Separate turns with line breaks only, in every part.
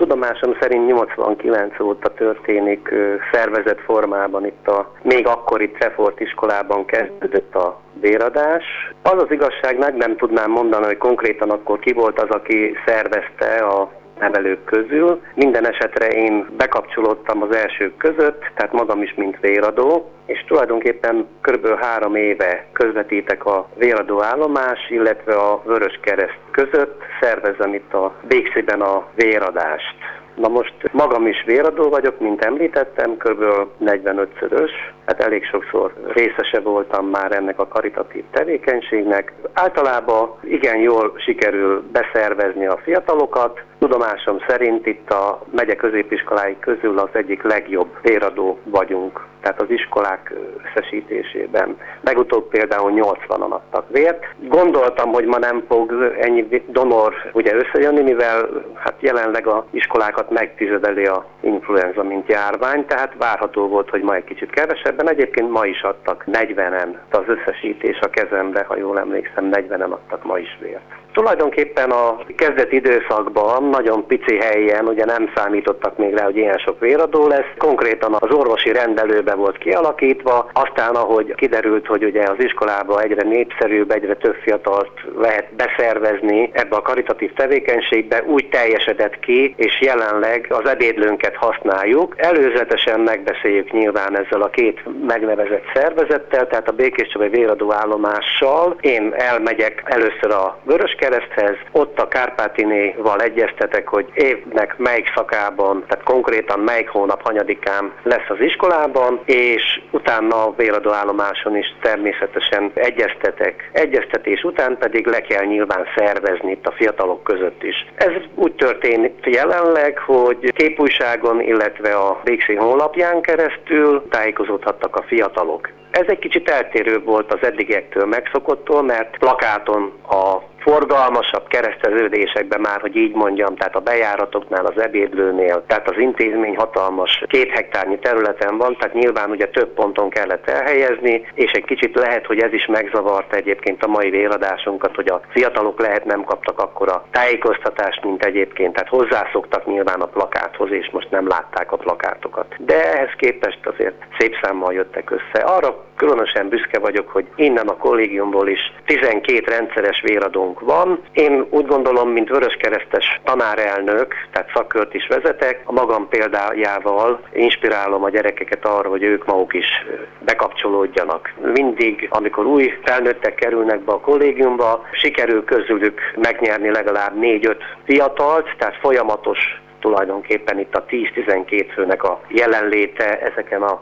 Tudomásom szerint 89 óta történik szervezett formában itt a még akkori Trefort iskolában kezdődött a véradás. Az az igazság, meg nem tudnám mondani, hogy konkrétan akkor ki volt az, aki szervezte a nevelők közül. Minden esetre én bekapcsolódtam az elsők között, tehát magam is, mint véradó, és tulajdonképpen kb. 3 éve közvetítek a véradó állomás, illetve a Vöröskereszt között, szervezem itt a Békszében a véradást. Na most magam is véradó vagyok, mint említettem, kb. 45-szörös, hát elég sokszor részese voltam már ennek a karitatív tevékenységnek. Általában igen jól sikerül beszervezni a fiatalokat. Tudomásom szerint itt a megye középiskolái közül az egyik legjobb véradó vagyunk, tehát az iskolák összesítésében. Legutóbb például 80-an adtak vért. Gondoltam, hogy ma nem fog ennyi donor ugye összejönni, mivel hát jelenleg az iskolákat megtizedeli a influenza, mint járvány, tehát várható volt, hogy ma egy kicsit kevesebben. Egyébként ma is adtak 40-en, az összesítés a kezembe, ha jól emlékszem, 40-en adtak ma is vért. Tulajdonképpen a kezdeti időszakban nagyon pici helyen, ugye nem számítottak még rá, hogy ilyen sok véradó lesz. Konkrétan az orvosi rendelőbe volt kialakítva, aztán ahogy kiderült, hogy ugye az iskolában egyre népszerűbb, egyre több fiatalt lehet beszervezni ebbe a karitatív tevékenységbe, úgy teljesedett ki, és jelenleg az ebédlőnket használjuk. Előzetesen megbeszéljük nyilván ezzel a két megnevezett szervezettel, tehát a Békés Csabai véradó állomással. Én elmegyek először a Vöröskereszthez, ott a Kárpátinéval egyeztetek, hogy évnek melyik szakában, tehát konkrétan melyik hónap hanyadikán lesz az iskolában, és utána a véradó állomáson is természetesen egyeztetek. Egyeztetés után pedig le kell nyilván szervezni itt a fiatalok között is. Ez úgy történik jelenleg, hogy képújságon, illetve a Békszín honlapján keresztül tájékozódhattak a fiatalok. Ez egy kicsit eltérőbb volt az eddigektől megszokottól, mert plakáton a forgalmasabb kereszteződésekben már, hogy így mondjam, tehát a bejáratoknál, az ebédlőnél, tehát az intézmény hatalmas 2 hektárnyi területen van, tehát nyilván ugye több ponton kellett elhelyezni, és egy kicsit lehet, hogy ez is megzavarta egyébként a mai véradásunkat, hogy a fiatalok lehet nem kaptak akkora tájékoztatást, mint egyébként, tehát hozzászoktak nyilván a plakáthoz, és most nem látták a plakátokat. De ehhez képest azért szép számmal jöttek össze. Arra különösen büszke vagyok, hogy innen a kollégiumból is 12 rendszeres véradónk van. Én úgy gondolom, mint vöröskeresztes tanárelnök, tehát szakkört is vezetek, a magam példájával inspirálom a gyerekeket arra, hogy ők maguk is bekapcsolódjanak. Mindig, amikor új felnőttek kerülnek be a kollégiumba, sikerül közülük megnyerni legalább 4-5 fiatalt, tehát folyamatos tulajdonképpen itt a 10-12 főnek a jelenléte ezeken a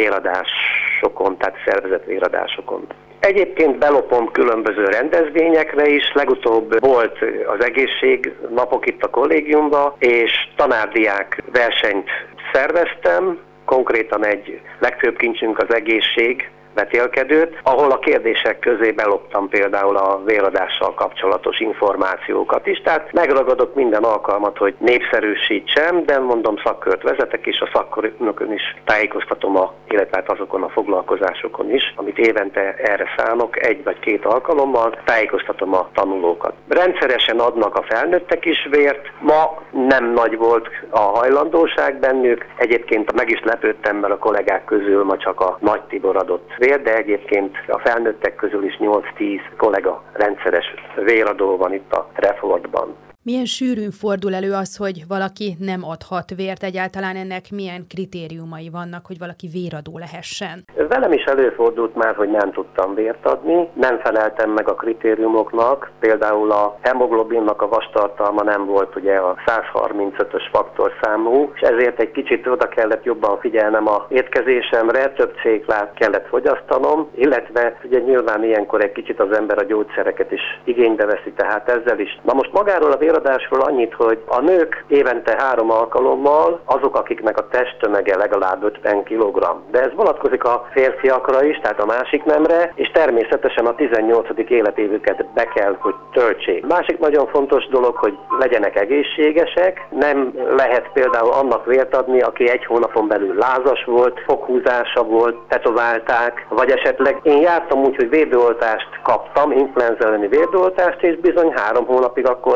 véradásokon, tehát szervezett véradásokon. Egyébként belopom különböző rendezvényekre is, legutóbb volt az egészségnapok itt a kollégiumban, és tanárdiák versenyt szerveztem, konkrétan egy legfőbb kincsünk az egészség, vetélkedőt, ahol a kérdések közé beloptam például a véradással kapcsolatos információkat is, tehát megragadok minden alkalmat, hogy népszerűsítsem, de mondom, szakkört vezetek, és a szakkörökön is tájékoztatom, illetve azokon a foglalkozásokon is, amit évente erre szánok, 1 vagy 2 alkalommal, tájékoztatom a tanulókat. Rendszeresen adnak a felnőttek is vért, ma nem nagy volt a hajlandóság bennük, egyébként meg is lepődtem, mert a kollégák közül ma csak a Nagy Tibor adott vér, de egyébként a felnőttek közül is 8-10 kollega rendszeres véradó van itt a Trefortban.
Milyen sűrűn fordul elő az, hogy valaki nem adhat vért? Egyáltalán ennek milyen kritériumai vannak, hogy valaki véradó lehessen?
Velem is előfordult már, hogy nem tudtam vért adni, nem feleltem meg a kritériumoknak, például a hemoglobinnak a vastartalma nem volt ugye a 135-ös faktorszámú, és ezért egy kicsit oda kellett jobban figyelnem a étkezésemre, több céklát kellett fogyasztanom, illetve ugye nyilván ilyenkor egy kicsit az ember a gyógyszereket is igénybe veszi, tehát ezzel is. Na most magáról a véradásról annyit, hogy a nők évente 3 alkalommal azok, akiknek a testtömege legalább 50 kg. De ez vonatkozik a férfiakra is, tehát a másik nemre, és természetesen a 18. életévüket be kell, hogy töltsék. Másik nagyon fontos dolog, hogy legyenek egészségesek, nem lehet például annak vért adni, aki 1 hónapon belül lázas volt, foghúzása volt, tetoválták, vagy esetleg én jártam úgy, hogy védőoltást kaptam, influenza elleni védőoltást, és bizony 3 hónapig akkor nem lehet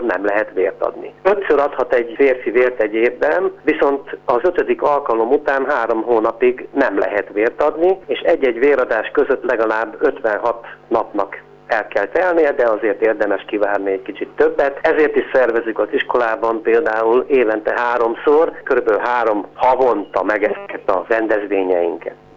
lehet vért adni. 5-ször adhat egy férfi vért egy évben, viszont az 5. alkalom után 3 hónapig nem lehet vért adni, és egy-egy véradás között legalább 56 napnak el kell telnie, de azért érdemes kivárni egy kicsit többet. Ezért is szervezzük az iskolában például évente 3-szor, kb. 3 havonta meg ezeket a rendezvényeinket.